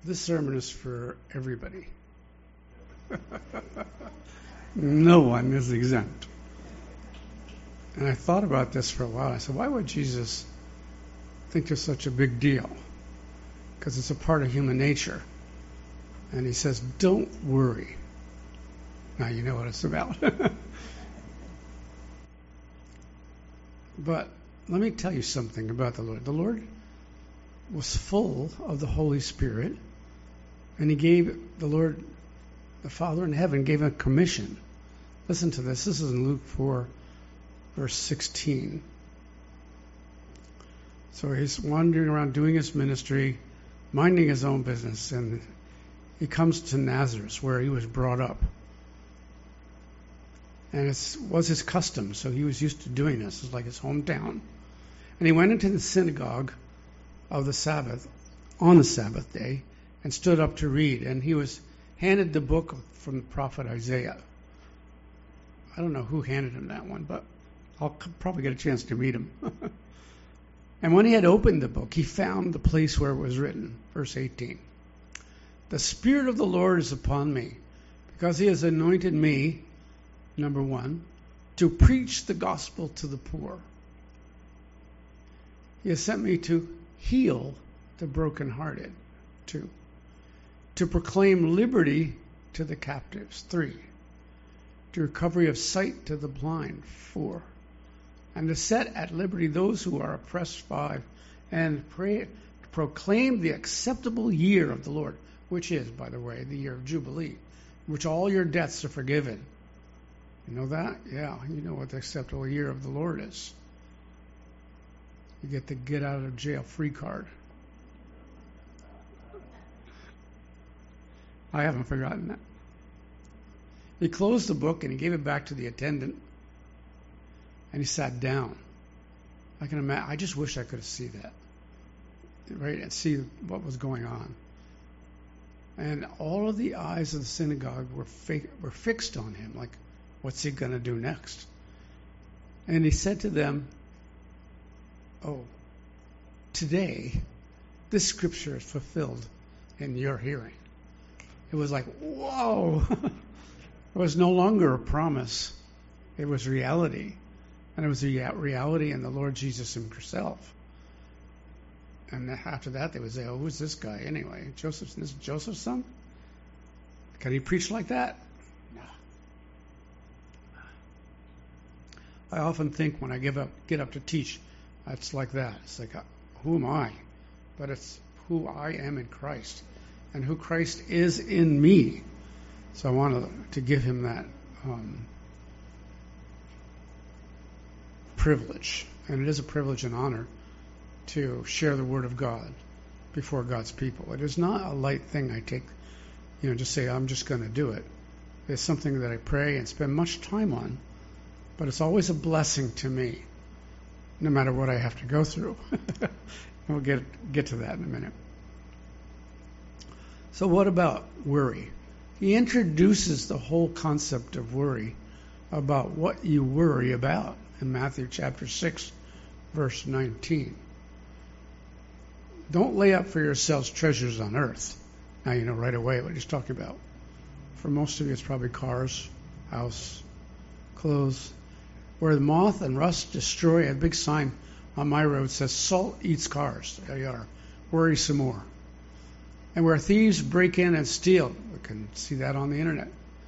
This sermon is for everybody. No one is exempt. And I thought about this for a while. I said, why would Jesus think it's such a big deal? Because it's a part of human nature. And he says, don't worry. Now you know what it's about. But let me tell you something about the Lord. The Lord was full of the Holy Spirit, and he gave the Lord, the Father in heaven, gave him a commission. Listen to this. This is in Luke 4, verse 16. So he's wandering around doing his ministry, minding his own business, and he comes to Nazareth, where he was brought up. And it was his custom, so he was used to doing this. It's like his hometown. And he went into the synagogue of the Sabbath, on the Sabbath day, and stood up to read. And he was handed the book from the prophet Isaiah. I don't know who handed him that one, but I'll probably get a chance to read him. And when he had opened the book, he found the place where it was written, verse 18. The Spirit of the Lord is upon me, because he has anointed me, number one, to preach the gospel to the poor. He has sent me to heal the brokenhearted, 2. To proclaim liberty to the captives, 3. To recovery of sight to the blind, 4. And to set at liberty those who are oppressed, 5. And to proclaim the acceptable year of the Lord, which is, by the way, the year of Jubilee, in which all your debts are forgiven. You know that? Yeah, you know what the acceptable year of the Lord is. You get the get out of jail free card. I haven't forgotten that. He closed the book and he gave it back to the attendant, and he sat down. I can imagine. I just wish I could see that, right, and see what was going on. And all of the eyes of the synagogue were fixed on him, like, what's he going to do next? And he said to them, oh, today this scripture is fulfilled in your hearing. It was like, whoa. It was no longer a promise. It was reality. And it was a reality in the Lord Jesus himself. And after that, they would say, oh, who's this guy anyway? This is Joseph's son? Can he preach like that? No. I often think when I get up to teach, it's like that. It's like, who am I? But it's who I am in Christ and who Christ is in me. So I want to give him that privilege. And it is a privilege and honor to share the Word of God before God's people. It is not a light thing I take, just say, I'm just going to do it. It's something that I pray and spend much time on, but it's always a blessing to me, no matter what I have to go through. We'll get to that in a minute. So what about worry? He introduces the whole concept of worry about what you worry about in Matthew chapter 6, verse 19. Don't lay up for yourselves treasures on earth. Now you know right away what he's talking about. For most of you, it's probably cars, house, clothes, where the moth and rust destroy. A big sign on my road says, salt eats cars. There you are. Worry some more. And where thieves break in and steal. We can see that on the internet.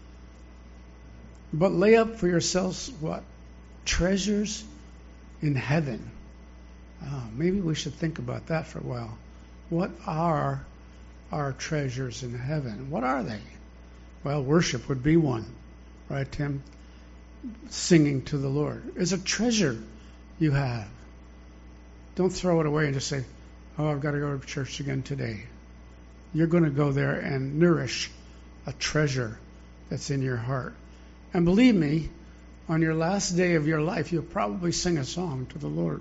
But lay up for yourselves what? Treasures in heaven. Oh, maybe we should think about that for a while. What are our treasures in heaven? What are they? Well, worship would be one. Right, Tim? Singing to the Lord is a treasure you have. Don't throw it away and just say, oh, I've got to go to church again today. You're going to go there and nourish a treasure that's in your heart. And believe me, on your last day of your life, you'll probably sing a song to the Lord.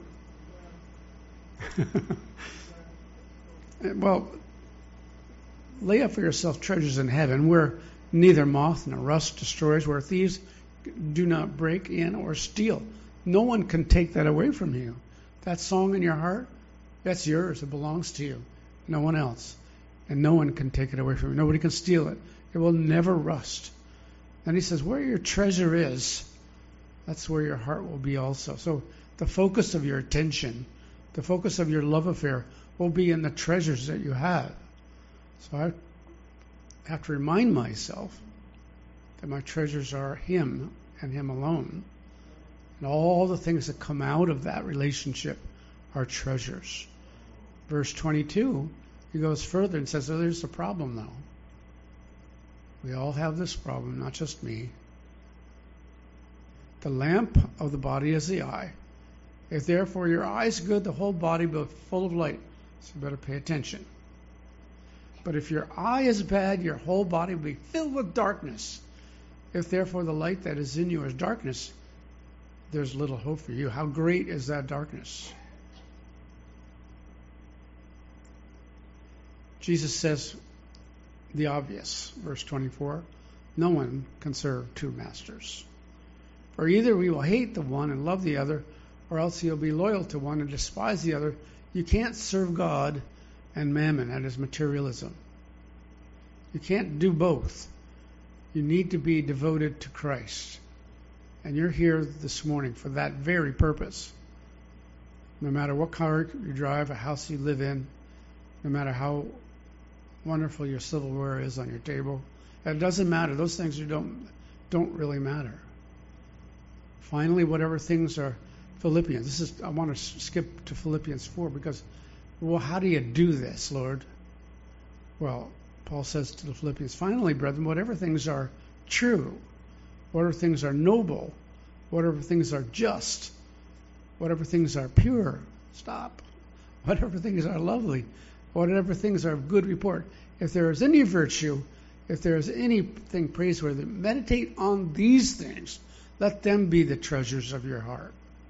Well, lay up for yourself treasures in heaven where neither moth nor rust destroys, where thieves do not break in or steal. No one can take that away from you. That song in your heart, that's yours. It belongs to you. No one else. and no one can take it away from you. Nobody can steal it. It will never rust. And he says, where your treasure is, that's where your heart will be also. So the focus of your attention, the focus of your love affair will be in the treasures that you have. So I have to remind myself that my treasures are Him and Him alone. And all the things that come out of that relationship are treasures. Verse 22, he goes further and says, there's a problem though. We all have this problem, not just me. The lamp of the body is the eye. If therefore your eye is good, the whole body will be full of light. So you better pay attention. But if your eye is bad, your whole body will be filled with darkness. If therefore the light that is in you is darkness, there's little hope for you. How great is that darkness? Jesus says the obvious, verse 24, no one can serve two masters. For either we will hate the one and love the other, or else you'll be loyal to one and despise the other. You can't serve God and mammon, that is materialism. You can't do both. You need to be devoted to Christ. And you're here this morning for that very purpose. No matter what car you drive, a house you live in, no matter how wonderful your silverware is on your table, it doesn't matter. Those things don't really matter. Finally, whatever things are Philippians. I want to skip to Philippians 4 because, well, how do you do this, Lord? Well, Paul says to the Philippians, finally, brethren, whatever things are true, whatever things are noble, whatever things are just, whatever things are pure, stop. Whatever things are lovely, whatever things are of good report, if there is any virtue, if there is anything praiseworthy, meditate on these things. Let them be the treasures of your heart.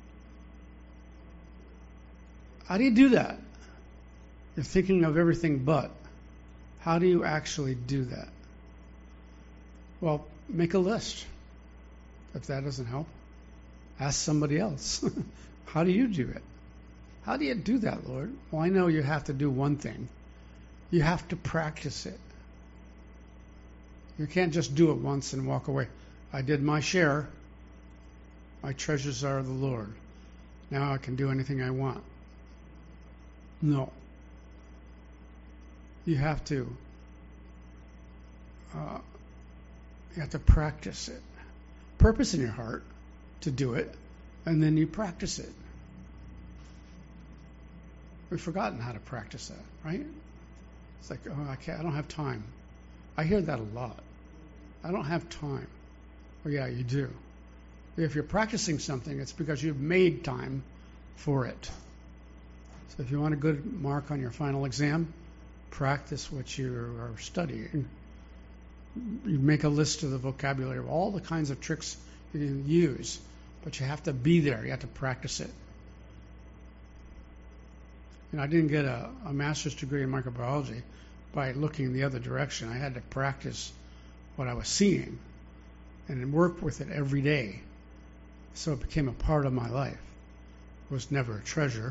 How do you do that? You're thinking of everything but. How do you actually do that? Well, make a list. If that doesn't help, ask somebody else. How do you do it? How do you do that, Lord? Well, I know you have to do one thing. You have to practice it. You can't just do it once and walk away. I did my share. My treasures are the Lord. Now I can do anything I want. No. You have to practice it. Purpose in your heart to do it, and then you practice it. We've forgotten how to practice that, right? It's like, I don't have time. I hear that a lot. I don't have time. Well, yeah, you do. If you're practicing something, it's because you've made time for it. So if you want a good mark on your final exam, practice what you are studying. You make a list of the vocabulary of all the kinds of tricks you can use, but you have to be there. You have to practice it. And I didn't get a master's degree in microbiology by looking the other direction. I had to practice what I was seeing and work with it every day. So it became a part of my life. It was never a treasure.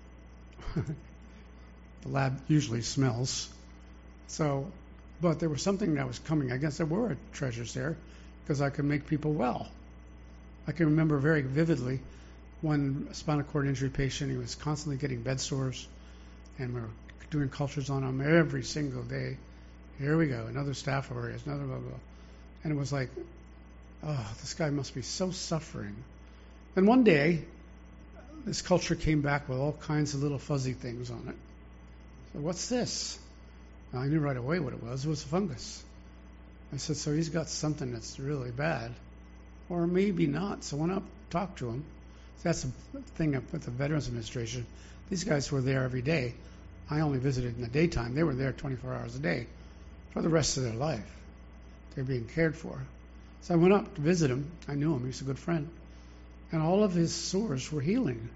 The lab usually smells. So, but there was something that was coming. I guess there were treasures there because I could make people well. I can remember very vividly one spinal cord injury patient. He was constantly getting bed sores, and we were doing cultures on him every single day. Here we go, another staph aureus, another blah, blah. And it was like, oh, this guy must be so suffering. And one day, this culture came back with all kinds of little fuzzy things on it. So what's this? Now, I knew right away what it was. It was a fungus. I said, so he's got something that's really bad. Or maybe not. So I went up, talked to him. That's the thing up with the Veterans Administration. These guys were there every day. I only visited in the daytime. They were there 24 hours a day for the rest of their life. They're being cared for. So I went up to visit him. I knew him. He was a good friend. And all of his sores were healing.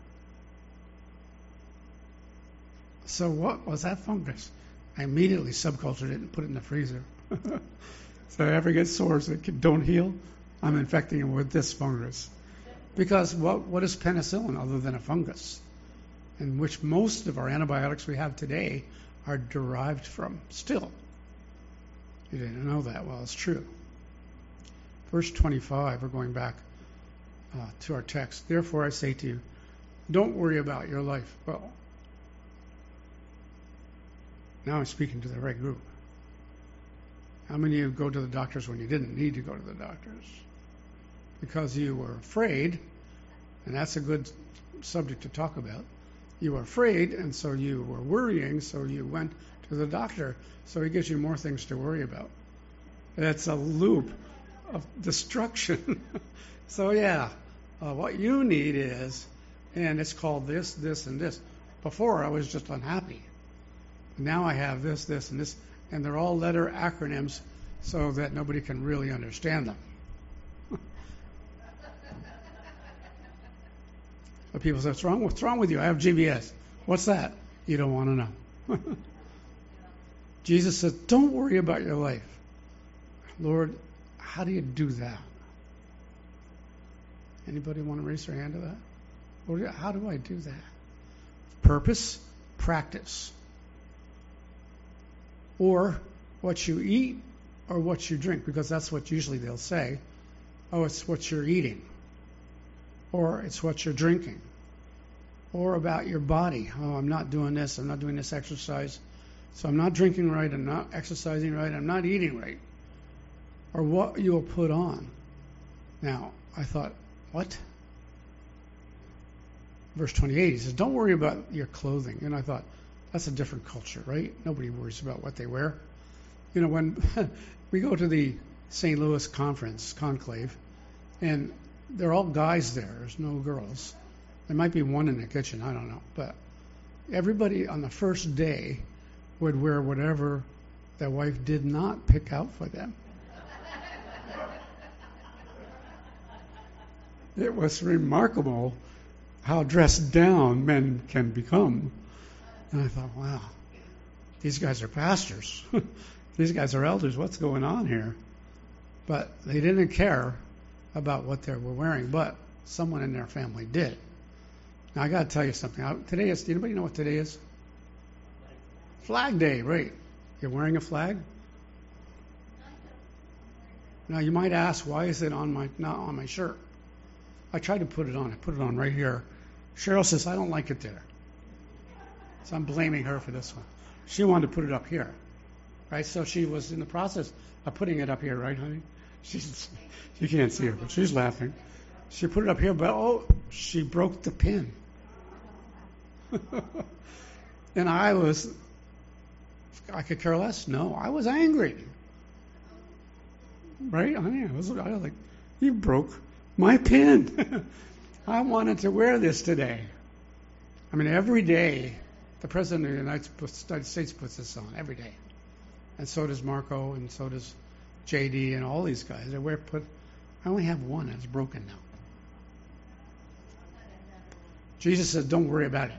So what was that fungus? I immediately subcultured it and put it in the freezer. So I ever get sores that don't heal, I'm infecting them with this fungus. Because what is penicillin other than a fungus? In which most of our antibiotics we have today are derived from. Still, you didn't know that. Well, it's true. Verse 25, we're going back to our text. Therefore, I say to you, don't worry about your life. Well, now I'm speaking to the right group. How many of you go to the doctors when you didn't need to go to the doctors? Because you were afraid, and that's a good subject to talk about. You were afraid, and so you were worrying, so you went to the doctor. So he gives you more things to worry about. That's a loop of destruction. So what you need is, and it's called this, this, and this. Before I was just unhappy. Now I have this, this, and this, and they're all letter acronyms so that nobody can really understand them. But people say, what's wrong? What's wrong with you? I have GBS. What's that? You don't want to know. Jesus says, don't worry about your life. Lord, how do you do that? Anybody want to raise their hand to that? Lord, how do I do that? Purpose, practice. Or what you eat or what you drink, because that's what usually they'll say. Oh, it's what you're eating. Or it's what you're drinking. Or about your body. Oh, I'm not doing this. I'm not doing this exercise. So I'm not drinking right. I'm not exercising right. I'm not eating right. Or what you'll put on. Now, I thought, what? Verse 28, he says, don't worry about your clothing. And I thought, that's a different culture, right? Nobody worries about what they wear. You know, when we go to the St. Louis conference, conclave, and they're all guys there. There's no girls. There might be one in the kitchen. I don't know. But everybody on the first day would wear whatever their wife did not pick out for them. It was remarkable how dressed down men can become. And I thought, wow, these guys are pastors. These guys are elders. What's going on here? But they didn't care about what they were wearing, but someone in their family did. Now, I got to tell you something. Today is, anybody know what today is? Flag Day, right. You're wearing a flag? Now, you might ask, why is it not on my shirt? I tried to put it on. I put it on right here. Cheryl says, I don't like it there. So I'm blaming her for this one. She wanted to put it up here, right? So she was in the process of putting it up here, right, honey? You can't see her, but she's laughing. She put it up here, but she broke the pin. And I could care less. No, I was angry. Right? I was like, you broke my pin. I wanted to wear this today. I mean, every day, the President of the United States puts this on, every day. And so does Marco, and so does JD, and all these guys. I only have one, and it's broken now. Jesus said, don't worry about it.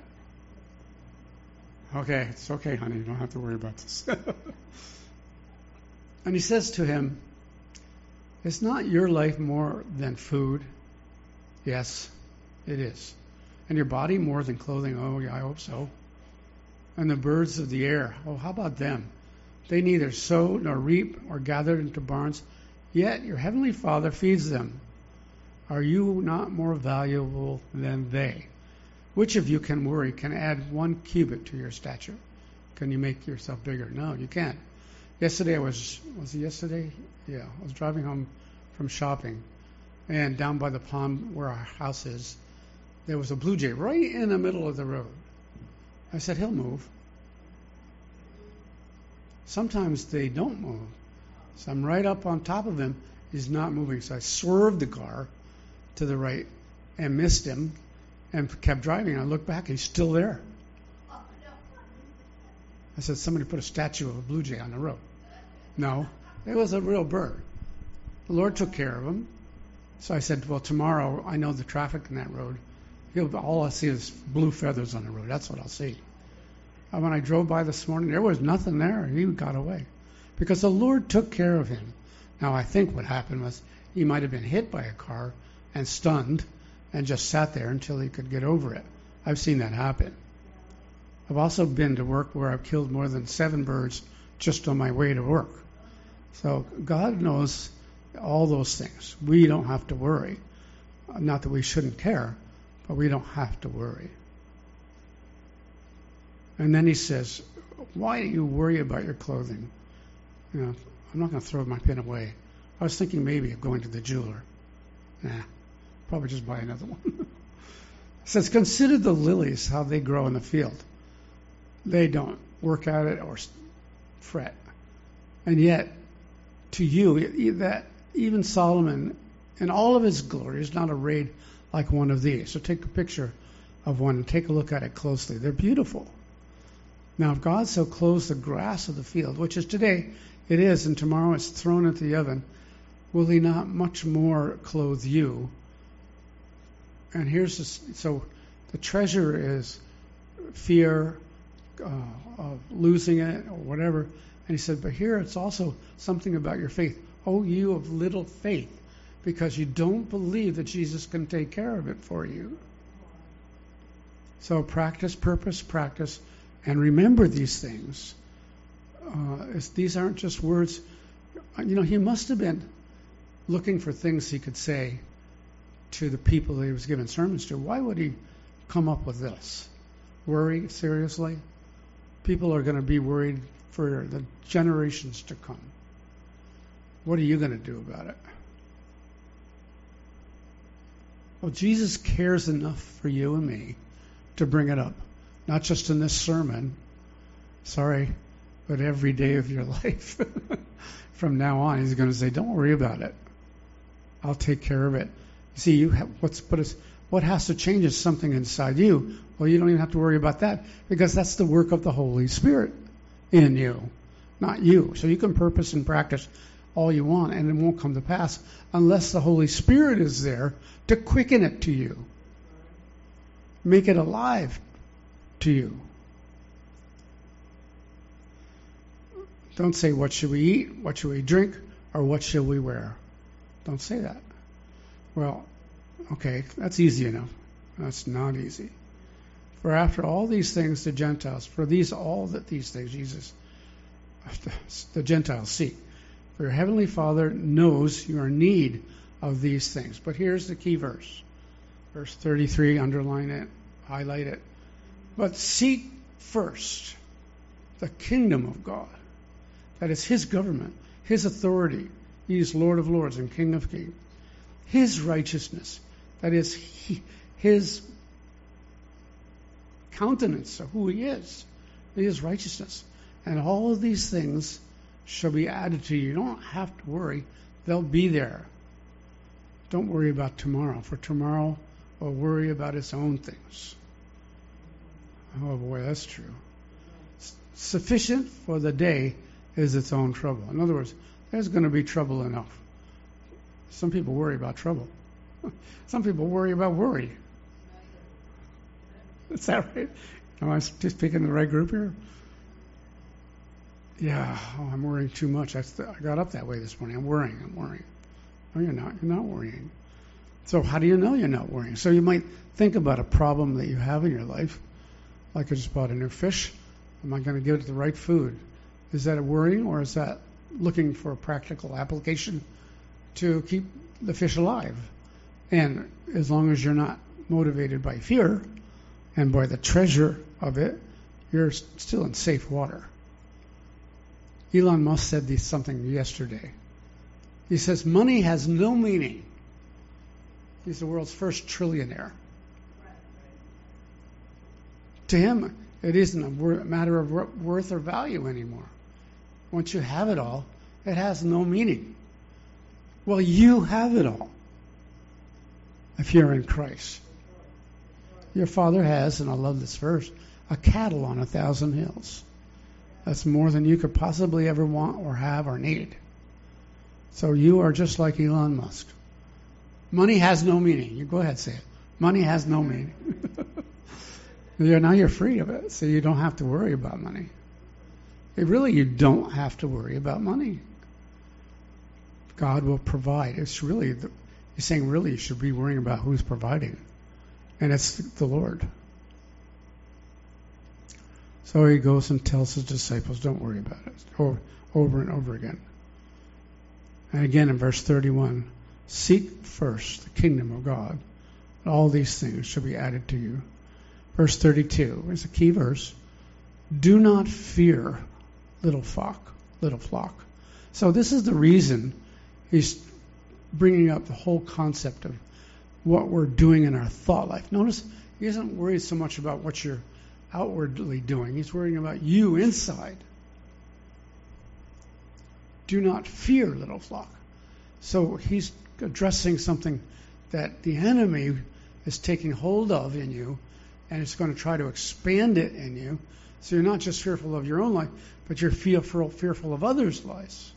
Okay, it's okay, honey. You don't have to worry about this. And he says to him, is not your life more than food? Yes, it is. And your body more than clothing? Oh, yeah, I hope so. And the birds of the air, oh, how about them? They neither sow nor reap or gather into barns, yet your heavenly Father feeds them. Are you not more valuable than they? Which of you can add 1 cubit to your stature? Can you make yourself bigger? No, you can't. Yesterday was it yesterday? Yeah, I was driving home from shopping, and down by the pond where our house is, there was a blue jay right in the middle of the road. I said, he'll move. Sometimes they don't move. So I'm right up on top of him. He's not moving. So I swerved the car to the right and missed him and kept driving. I looked back, he's still there. I said, somebody put a statue of a blue jay on the road. No, it was a real bird. The Lord took care of him. So I said, well, tomorrow, I know the traffic in that road. All I see is blue feathers on the road. That's what I'll see. And when I drove by this morning, there was nothing there. He got away. Because the Lord took care of him. Now, I think what happened was he might have been hit by a car and stunned and just sat there until he could get over it. I've seen that happen. I've also been to work where I've killed more than 7 birds just on my way to work. So God knows all those things. We don't have to worry. Not that we shouldn't care, but we don't have to worry. And then he says, why do you worry about your clothing? You know, I'm not going to throw my pen away. I was thinking maybe of going to the jeweler. Nah, probably just buy another one. It says, consider the lilies, how they grow in the field. They don't work at it or fret. And yet, to you, that even Solomon, in all of his glory, is not arrayed like one of these. So take a picture of one and take a look at it closely. They're beautiful. Now, if God so clothes the grass of the field, which is today, it is, and tomorrow it's thrown into the oven, will he not much more clothe you? And here's so the treasure is fear of losing it or whatever. And he said, but here it's also something about your faith. Oh, you of little faith, because you don't believe that Jesus can take care of it for you. So practice, purpose, practice, and remember these things. These aren't just words. You know, he must have been looking for things he could say to the people that he was giving sermons to. Why would he come up with this? Worry, seriously? People are going to be worried for the generations to come. What are you going to do about it? Well, Jesus cares enough for you and me to bring it up. Not just in this sermon, sorry, but every day of your life. From now on, he's going to say, don't worry about it. I'll take care of it. See, you have, what has to change is something inside you. Well, you don't even have to worry about that, because that's the work of the Holy Spirit in you, not you. So you can purpose and practice all you want, and it won't come to pass unless the Holy Spirit is there to quicken it to you, make it alive to you. Don't say, what should we eat, what should we drink, or what shall we wear? Don't say that. Well, okay, that's easy enough. That's not easy. For after all these things the Gentiles, these things Jesus, the Gentiles seek. For your heavenly Father knows your need of these things. But here's the key verse. Verse 33, underline it, highlight it. But seek first the kingdom of God. That is his government, his authority. He is Lord of lords and King of kings. His righteousness. That is his countenance of who he is. His righteousness. And all of these things shall be added to you. You don't have to worry. They'll be there. Don't worry about tomorrow, for tomorrow will worry about its own things. Oh boy, that's true. Sufficient for the day is its own trouble. In other words, there's going to be trouble enough. Some people worry about trouble. Some people worry about worry. Is that right? Am I just picking the right group here? Yeah, I'm worrying too much. I got up that way this morning. I'm worrying. No, you're not. You're not worrying. So how do you know you're not worrying? So you might think about a problem that you have in your life. Like I just bought a new fish. Am I going to give it the right food? Is that a worrying, or is that looking for a practical application to keep the fish alive? And as long as you're not motivated by fear and by the treasure of it, you're still in safe water. Elon Musk said something yesterday. He says, money has no meaning. He's the world's first trillionaire. To him, it isn't a matter of worth or value anymore. Once you have it all, it has no meaning. Well, you have it all if you're in Christ. Your Father has, and I love this verse, a cattle on 1,000 hills. That's more than you could possibly ever want or have or need. So you are just like Elon Musk. Money has no meaning. You go ahead, say it. Money has no meaning. Now you're free of it, so you don't have to worry about money. You don't have to worry about money. God will provide. It's really, he's saying really you should be worrying about who's providing. And it's the Lord. So he goes and tells his disciples, don't worry about it, over and over again. And again in verse 31, seek first the kingdom of God, and all these things shall be added to you. Verse 32 is a key verse. Do not fear, little flock. So this is the reason he's bringing up the whole concept of what we're doing in our thought life. Notice he isn't worried so much about what you're outwardly doing. He's worrying about you inside. Do not fear, little flock. So he's addressing something that the enemy is taking hold of in you, and it's going to try to expand it in you. So you're not just fearful of your own life, but you're fearful of others' lives.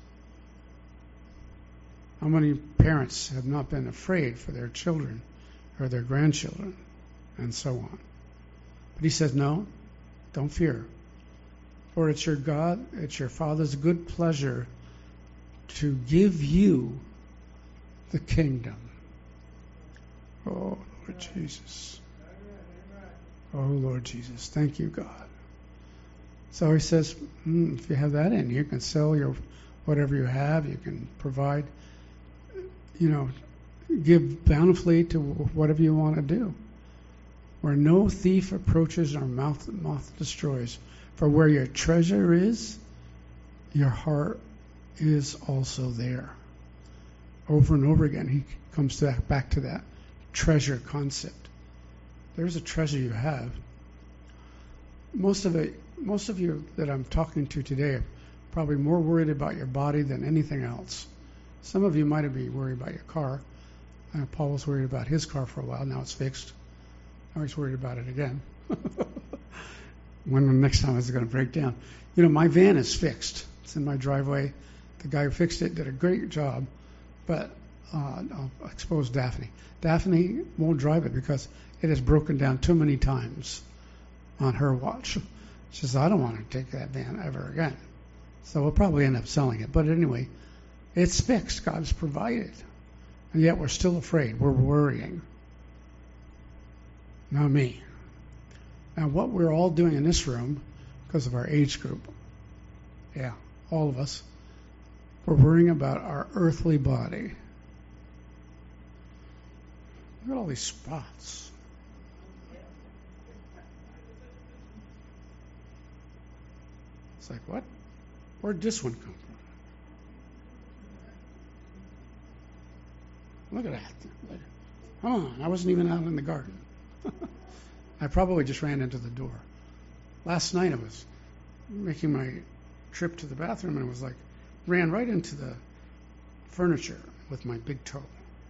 How many parents have not been afraid for their children or their grandchildren, and so on? But he says, no, don't fear. For it's your Father's good pleasure to give you the kingdom. Oh, Lord Jesus. Oh, Lord Jesus. Thank you, God. So he says, if you have that in you, can sell your whatever you have. You can provide, give bountifully to whatever you want to do. Where no thief approaches or moth destroys. For where your treasure is, your heart is also there. Over and over again, he comes back to that treasure concept. There's a treasure you have. Most of you that I'm talking to today are probably more worried about your body than anything else. Some of you might be worried about your car. Paul was worried about his car for a while. Now it's fixed. Now he's worried about it again. When the next time is going to break down. My van is fixed. It's in my driveway. The guy who fixed it did a great job. But I'll expose Daphne. Daphne won't drive it because it has broken down too many times on her watch. She says, I don't want to take that van ever again. So we'll probably end up selling it. But anyway, it's fixed. God's provided. And yet we're still afraid. We're worrying. Not me. Now, what we're all doing in this room, because of our age group, all of us, we're worrying about our earthly body. Look at all these spots. It's like, what? Where'd this one come from? Look at that. Come on, I wasn't even out in the garden. I probably just ran into the door. Last night I was making my trip to the bathroom and it was like, ran right into the furniture with my big toe.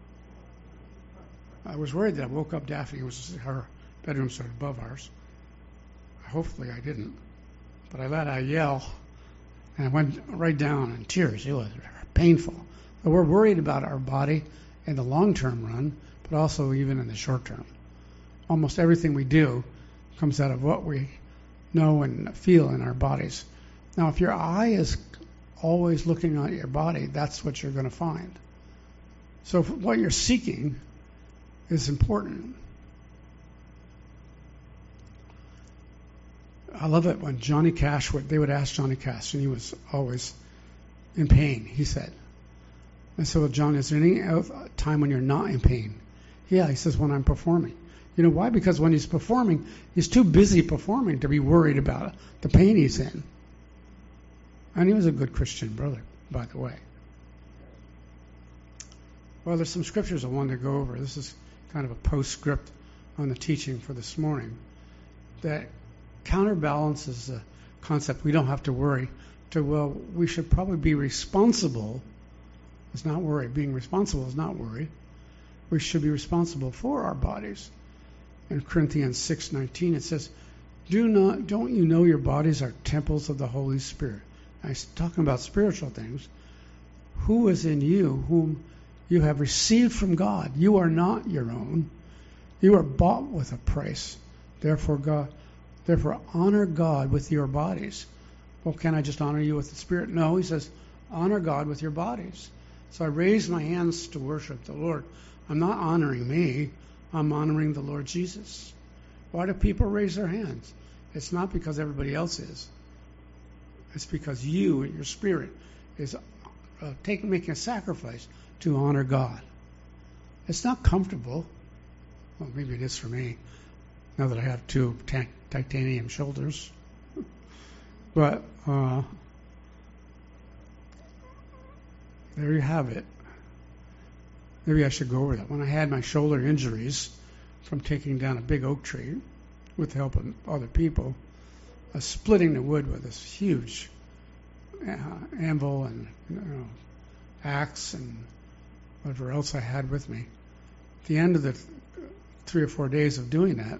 I was worried that I woke up Daphne. Her bedroom started above ours. Hopefully I didn't. But I let out a yell and I went right down in tears. It was painful. But we're worried about our body in the long-term run, but also even in the short term. Almost everything we do comes out of what we know and feel in our bodies. Now, if your eye is always looking at your body, that's what you're going to find. So what you're seeking is important. I love it when Johnny Cash, they would ask Johnny Cash, and he was always in pain, he said. I said, well, John, is there any time when you're not in pain? Yeah, he says, when I'm performing. You know why? Because when he's performing, he's too busy performing to be worried about the pain he's in. And he was a good Christian brother, by the way. Well, there's some scriptures I wanted to go over. This is kind of a postscript on the teaching for this morning that counterbalances the concept we don't have to worry to, well, we should probably be responsible. It's not worry. Being responsible is not worry. We should be responsible for our bodies. In Corinthians 6:19, it says, don't you know your bodies are temples of the Holy Spirit? Now, he's talking about spiritual things. Who is in you, whom you have received from God? You are not your own. You are bought with a price. Therefore, honor God with your bodies. Well, can I just honor you with the Spirit? No, he says, honor God with your bodies. So I raise my hands to worship the Lord. I'm not honoring me. I'm honoring the Lord Jesus. Why do people raise their hands? It's not because everybody else is. It's because you and your spirit is making a sacrifice to honor God. It's not comfortable. Well, maybe it is for me, now that I have two titanium shoulders. But there you have it. Maybe I should go over that. When I had my shoulder injuries from taking down a big oak tree with the help of other people, I was splitting the wood with this huge anvil and axe and whatever else I had with me. At the end of the 3 or 4 days of doing that,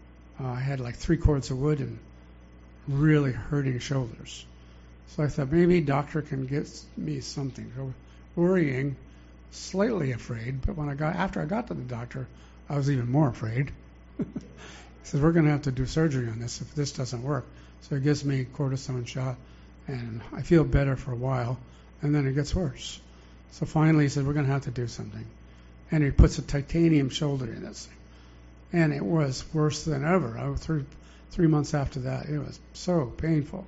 I had like 3 cords of wood and really hurting shoulders. So I thought maybe doctor can get me something. So worrying, slightly afraid, but after I got to the doctor, I was even more afraid. He said, we're going to have to do surgery on this if this doesn't work. So he gives me a cortisone shot, and I feel better for a while, and then it gets worse. So finally he said, we're going to have to do something. And he puts a titanium shoulder in this thing. And it was worse than ever. 3 months after that, it was so painful.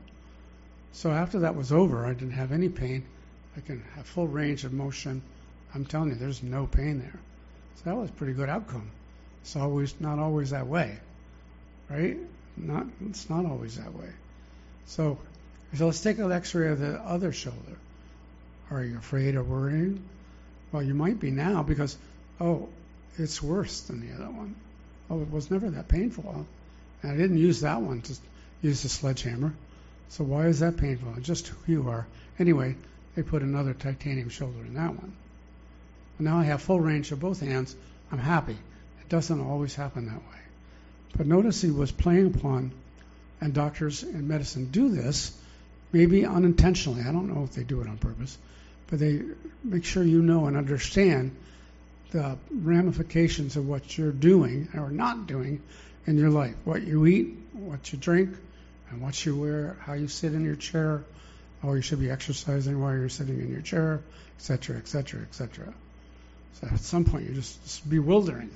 So after that was over, I didn't have any pain. I can have full range of motion. I'm telling you, there's no pain there. So that was a pretty good outcome. It's not always that way, right? It's not always that way. So let's take an X-ray of the other shoulder. Are you afraid or worrying? Well, you might be now because, it's worse than the other one. Oh, it was never that painful. And I didn't use that one to use the sledgehammer. So why is that painful? Just who you are. Anyway, they put another titanium shoulder in that one. And now I have full range of both hands. I'm happy. It doesn't always happen that way. But notice he was playing upon, and doctors in medicine do this, maybe unintentionally. I don't know if they do it on purpose, but they make sure you know and understand the ramifications of what you're doing or not doing in your life. What you eat, what you drink, and what you wear, how you sit in your chair, how you should be exercising while you're sitting in your chair, etc., etc., etc. So at some point you're just bewildering.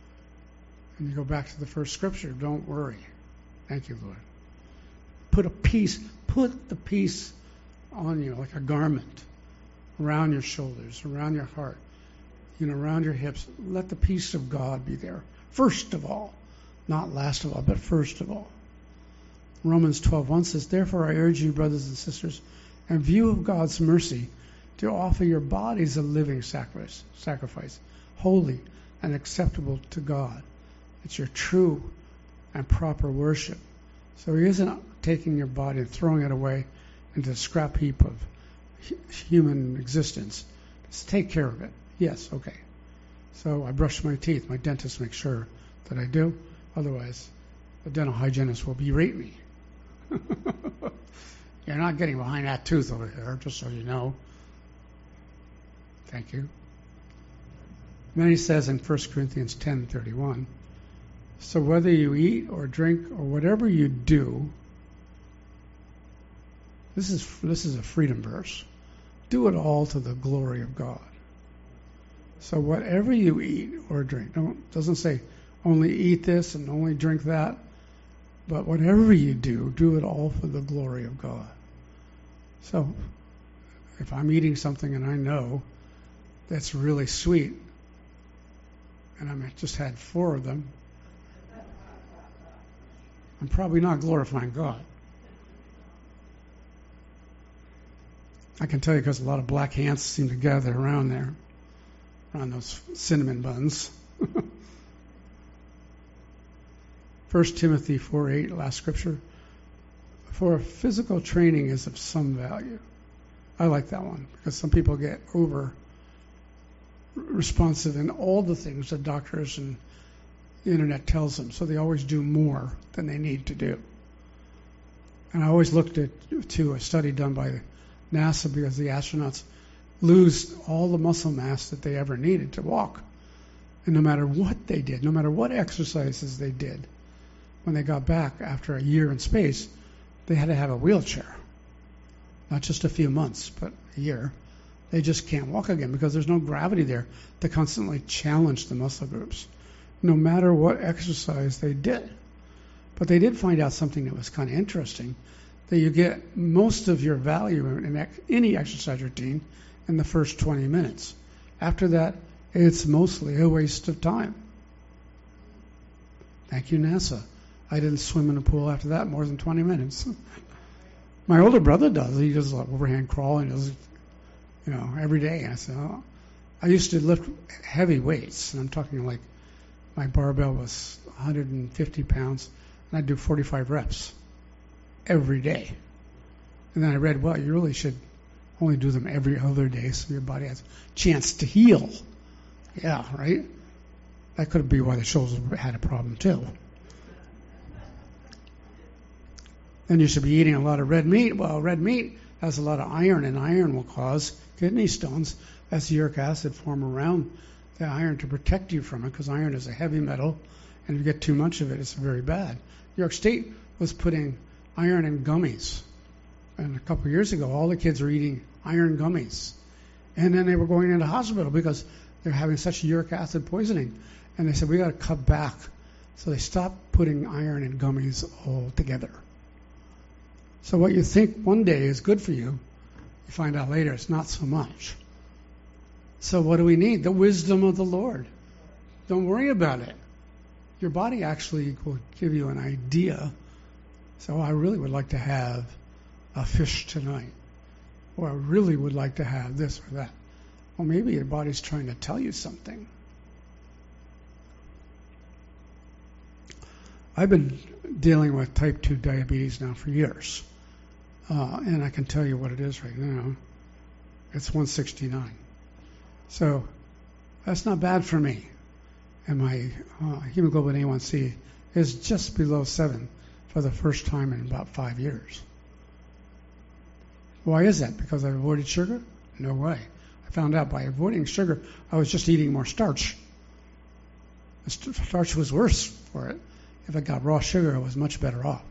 And you go back to the first scripture, don't worry. Thank you, Lord. Put the peace on you like a garment around your shoulders, around your heart, around your hips. Let the peace of God be there. First of all, not last of all, but first of all. Romans 12:1 says, therefore I urge you, brothers and sisters, in view of God's mercy, to offer your bodies a living sacrifice, holy and acceptable to God. It's your true and proper worship. So he isn't taking your body and throwing it away into the scrap heap of human existence. Just take care of it. Yes, okay. So I brush my teeth. My dentist makes sure that I do. Otherwise, the dental hygienist will berate me. You're not getting behind that tooth over there, just so you know. Thank you. And then he says in 1 Corinthians 10:31, so whether you eat or drink or whatever you do, this is a freedom verse. Do it all to the glory of God. So whatever you eat or drink, doesn't say only eat this and only drink that, but whatever you do it all for the glory of God. So if I'm eating something and I know that's really sweet, and I just had 4 of them, I'm probably not glorifying God. I can tell you because a lot of black ants seem to gather around there, around those cinnamon buns. 1 Timothy 4:8, last scripture. For physical training is of some value. I like that one because some people get over responsive in all the things that doctors and the internet tells them, so they always do more than they need to do. And I always looked to a study done by NASA because the astronauts lose all the muscle mass that they ever needed to walk. And no matter what they did, no matter what exercises they did, when they got back after a year in space, they had to have a wheelchair. Not just a few months, but a year. They just can't walk again because there's no gravity there to constantly challenge the muscle groups, no matter what exercise they did. But they did find out something that was kind of interesting, that you get most of your value in any exercise routine in the first 20 minutes. After that, it's mostly a waste of time. Thank you, NASA. I didn't swim in a pool after that more than 20 minutes. My older brother does. He does like overhand crawling, does every day. And I said, oh. I used to lift heavy weights, and I'm talking like my barbell was 150 pounds, and I'd do 45 reps every day. And then I read, well, you really should only do them every other day so your body has a chance to heal. Yeah, right? That could be why the shoulders had a problem too. Then you should be eating a lot of red meat. Well, red meat has a lot of iron, and iron will cause kidney stones. That's the uric acid form around the iron to protect you from it, because iron is a heavy metal, and if you get too much of it, it's very bad. New York State was putting iron in gummies. And a couple of years ago, all the kids were eating iron gummies. And then they were going into hospital because they're having such uric acid poisoning. And they said, we got to cut back. So they stopped putting iron in gummies altogether. So what you think one day is good for you, you find out later it's not so much. So what do we need? The wisdom of the Lord. Don't worry about it. Your body actually will give you an idea. So I really would like to have a fish tonight. Or I really would like to have this or that. Well, maybe your body's trying to tell you something. I've been dealing with type 2 diabetes now for years. And I can tell you what it is right now. It's 169. So that's not bad for me. And my hemoglobin A1C is just below 7 for the first time in about 5 years. Why is that? Because I avoided sugar? No way. I found out by avoiding sugar, I was just eating more starch. The starch was worse for it. If I got raw sugar, I was much better off.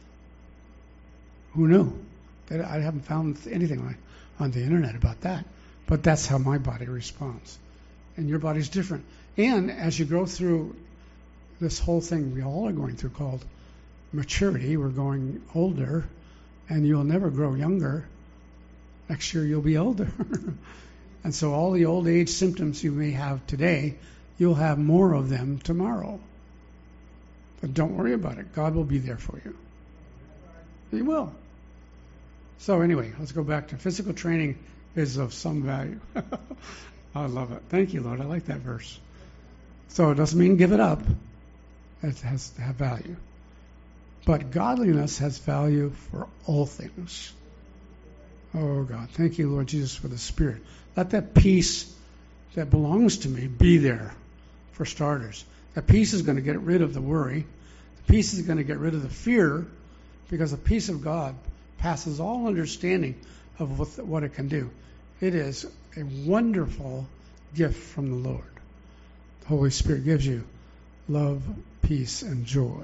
Who knew? I haven't found anything on the internet about that. But that's how my body responds. And your body's different. And as you go through this whole thing we all are going through called maturity, we're going older, and you'll never grow younger. Next year you'll be older. And so all the old age symptoms you may have today, you'll have more of them tomorrow. But don't worry about it. God will be there for you. He will. So anyway, let's go back to physical training is of some value. I love it. Thank you, Lord. I like that verse. So it doesn't mean give it up. It has to have value. But godliness has value for all things. Oh, God. Thank you, Lord Jesus, for the Spirit. Let that peace that belongs to me be there, for starters. That peace is going to get rid of the worry. The peace is going to get rid of the fear, because the peace of God passes all understanding of what it can do. It is a wonderful gift from the Lord. The Holy Spirit gives you love, peace, and joy.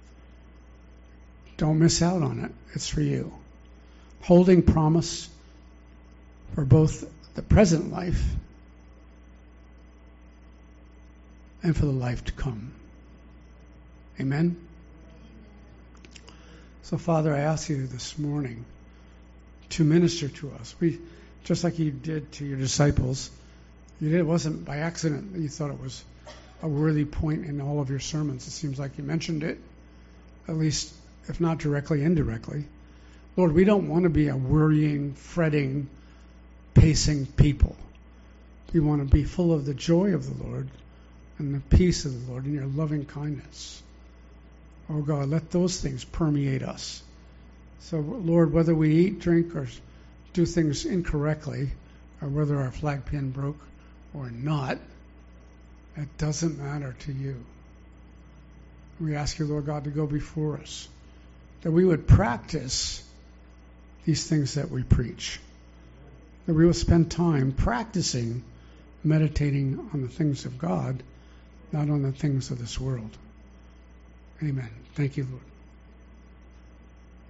Don't miss out on it. It's for you. Holding promise for both the present life and for the life to come. Amen? So, Father, I ask you this morning to minister to us. Just like you did to your disciples, it wasn't by accident that you thought it was a worthy point in all of your sermons. It seems like you mentioned it, at least, if not directly, indirectly. Lord, we don't want to be a worrying, fretting, pacing people. We want to be full of the joy of the Lord and the peace of the Lord and your loving kindness. Oh, God, let those things permeate us. So, Lord, whether we eat, drink, or do things incorrectly, or whether our flag pin broke or not, it doesn't matter to you. We ask you, Lord God, to go before us, that we would practice these things that we preach, that we will spend time practicing, meditating on the things of God, not on the things of this world. Amen. Thank you, Lord.